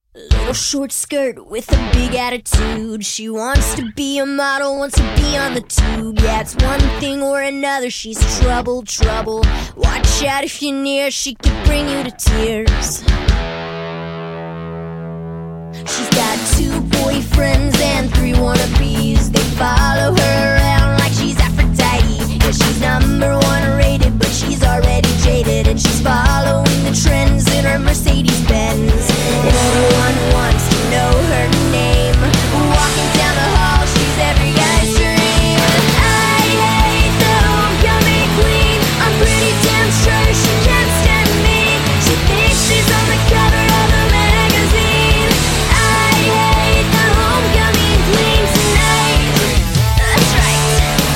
Little short skirt with a big attitude. She wants to be a model, wants to be on the tube. Yeah, it's one thing or another, she's trouble, trouble. Watch out if you're near, she could bring you to tears. She's got 2 boyfriends and 3 wannabes. They follow her around like she's Aphrodite. Yeah, she's #1 rated, but she's already jaded. And she's following the trends in her Mercedes-Benz. And everyone wants to know her name. Walking down the hall, she's every guy's dream. I hate the homecoming queen. I'm pretty damn sure she can't stand me. She thinks she's on the cover of the magazine. I hate the homecoming queen tonight. That's right.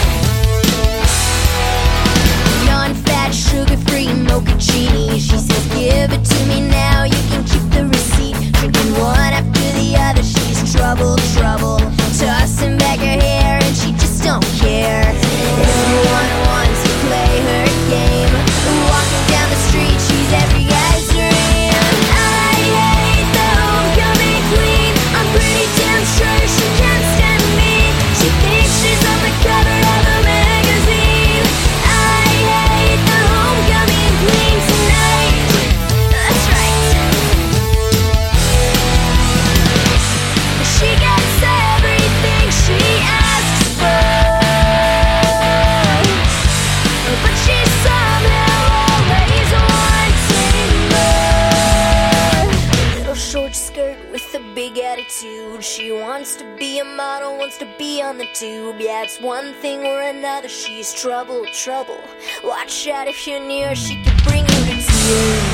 Non-fat, sugar-free mochaccini. She says, give it to me now, you can keep the receipt. Drinking one after the other, she's trouble, trouble. Tossing back her hair and she just don't care. Everyone wants to play her game. Walking down the street, she's every guy's dream. I hate the homecoming queen. I'm pretty damn sure she can't stand me. She thinks she's on the cover of a magazine. I hate the homecoming queen tonight. That's right. She gets everything she asks for, but she's somehow always wanting more. Little short skirt with a big attitude. She wants to be a model, wants to be on the tube. Yeah, it's one thing or another, she's trouble, trouble. Watch out if you're near, she could bring you to tears.